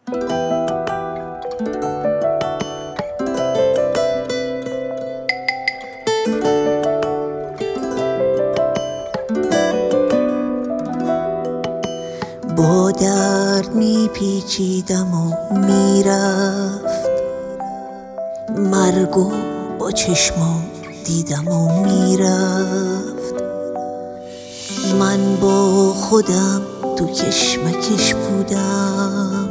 با درد میپیچیدم و میرفت، مرگو با چشمام دیدم و میرفت. من با خودم تو کشمکش بودم،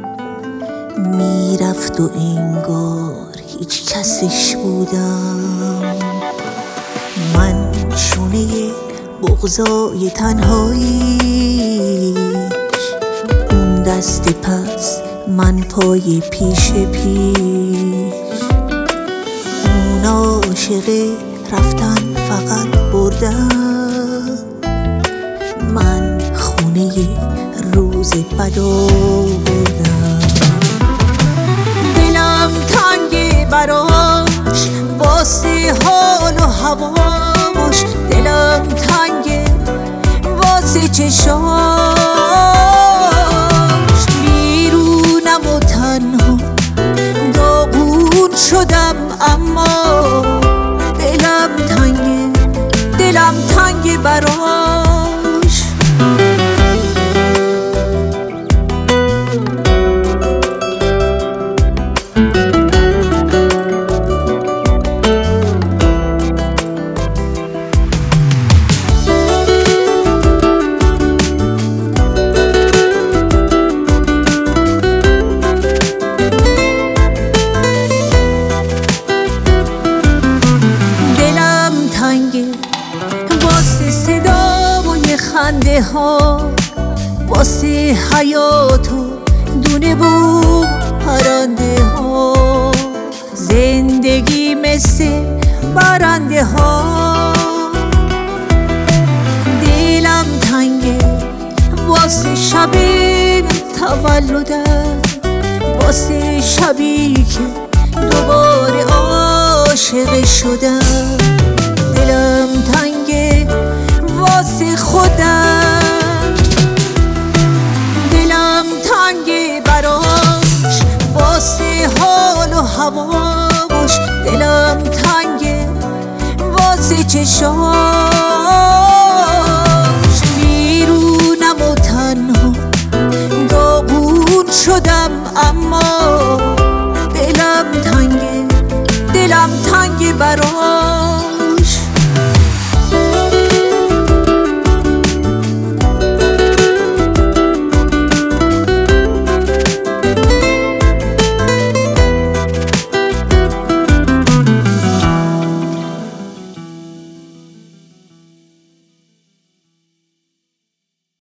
میرفت و انگار هیچ کسش بودم. من شونه بغضای تنهاییش، اون دست پس من پای پیش پیش. اون عاشق رفتن فقط بردن، من خونه روز بدا بردم. دلم تنگ براش واسه حال و هواش، دلم تنگ واسه چشاش. بیرونم و تنها داغون شدم، اما دلم تنگ براش. واسه صدا و یه خنده ها، واسه حیات و دونه بوم پرنده ها. زندگی مثل برنده ها، دلم تنگه واسه شب تولدم، واسه شبی که دوباره عاشق شدم. دلم تنگه واسه خودم، دلم تنگه براش واسه حال و هواش. دلم تنگه واسه چشاش. بیرونم و تنها داغون شدم، اما دلم تنگه براش.